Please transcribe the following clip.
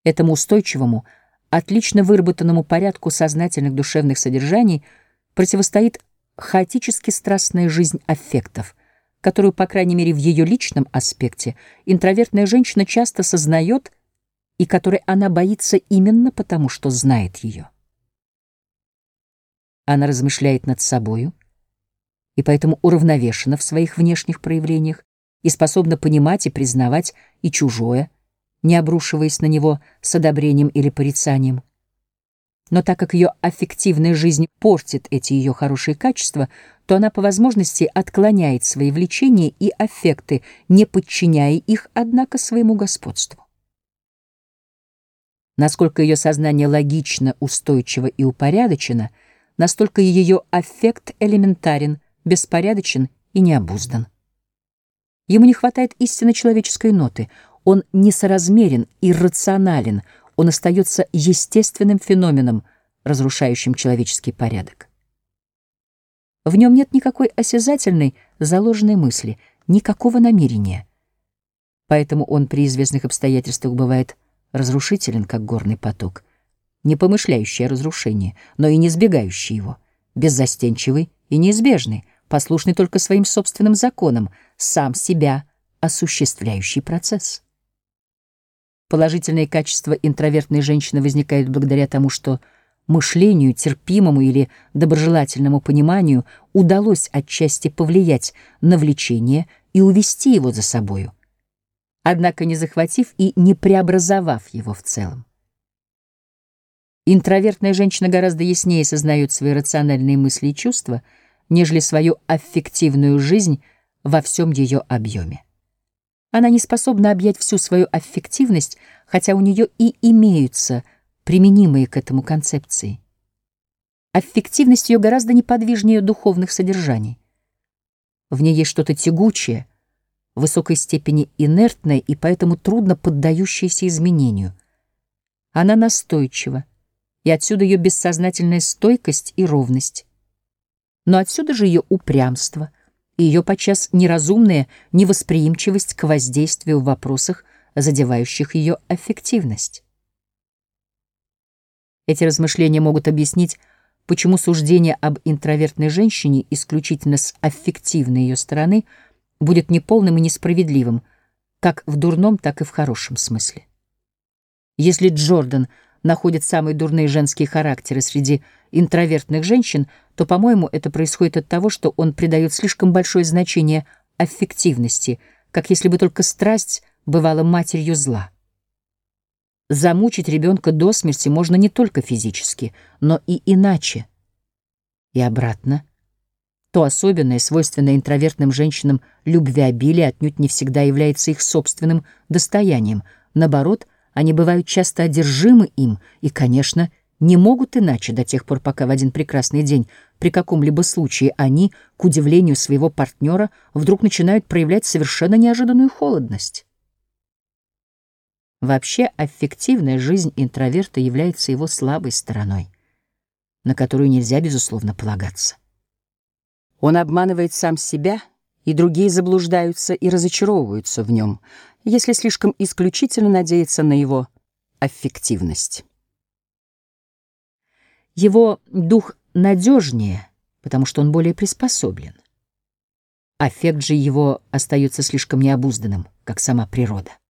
Этому устойчивому, отлично выработанному порядку сознательных душевных содержаний противостоит хаотически страстная жизнь аффектов, которую, по крайней мере в ее личном аспекте, интровертная женщина часто сознает и которой она боится именно потому, что знает ее. Она размышляет над собою и поэтому уравновешена в своих внешних проявлениях и способна понимать и признавать и чужое, не обрушиваясь на него с одобрением или порицанием. Но так как ее аффективная жизнь портит эти ее хорошие качества, то она по возможности отклоняет свои влечения и аффекты, не подчиняя их, однако, своему господству. Насколько ее сознание логично, устойчиво и упорядочено, настолько ее аффект элементарен, беспорядочен и необуздан. Ему не хватает истинно человеческой ноты, он несоразмерен, иррационален, он остается естественным феноменом, разрушающим человеческий порядок. В нем нет никакой осязательной, заложенной мысли, никакого намерения. Поэтому он при известных обстоятельствах бывает разрушителен, как горный поток, не помышляющий о разрушении, но и не избегающий его, беззастенчивый и неизбежный, послушный только своим собственным законам, сам себя осуществляющий процесс. Положительные качества интровертной женщины возникают благодаря тому, что мышлению, терпимому или доброжелательному пониманию удалось отчасти повлиять на влечение и увести его за собою, однако не захватив и не преобразовав его в целом. Интровертная женщина гораздо яснее сознает свои рациональные мысли и чувства, нежели свою аффективную жизнь во всем ее объеме. Она не способна объять всю свою аффективность, хотя у нее и имеются применимые к этому концепции. Аффективность ее гораздо неподвижнее духовных содержаний. В ней есть что-то тягучее, в высокой степени инертное и поэтому трудно поддающееся изменению. Она настойчива, и отсюда ее бессознательная стойкость и ровность. Но отсюда же ее упрямство и ее подчас неразумная невосприимчивость к воздействию в вопросах, задевающих ее аффективность. Эти размышления могут объяснить, почему суждение об интровертной женщине исключительно с аффективной ее стороны будет неполным и несправедливым, как в дурном, так и в хорошем смысле. Если Джордан находит самые дурные женские характеры среди интровертных женщин, то, по-моему, это происходит от того, что он придает слишком большое значение аффективности, как если бы только страсть бывала матерью зла. Замучить ребенка до смерти можно не только физически, но и иначе. И обратно. То особенное, свойственное интровертным женщинам любвеобилие отнюдь не всегда является их собственным достоянием. Наоборот, они бывают часто одержимы им и, конечно, не могут иначе до тех пор, пока в один прекрасный день при каком-либо случае они, к удивлению своего партнера, вдруг начинают проявлять совершенно неожиданную холодность. Вообще, аффективная жизнь интроверта является его слабой стороной, на которую нельзя, безусловно, полагаться. Он обманывает сам себя, и другие заблуждаются и разочаровываются в нем, если слишком исключительно надеяться на его аффективность. Его дух надежнее, потому что он более приспособлен. Аффект же его остается слишком необузданным, как сама природа.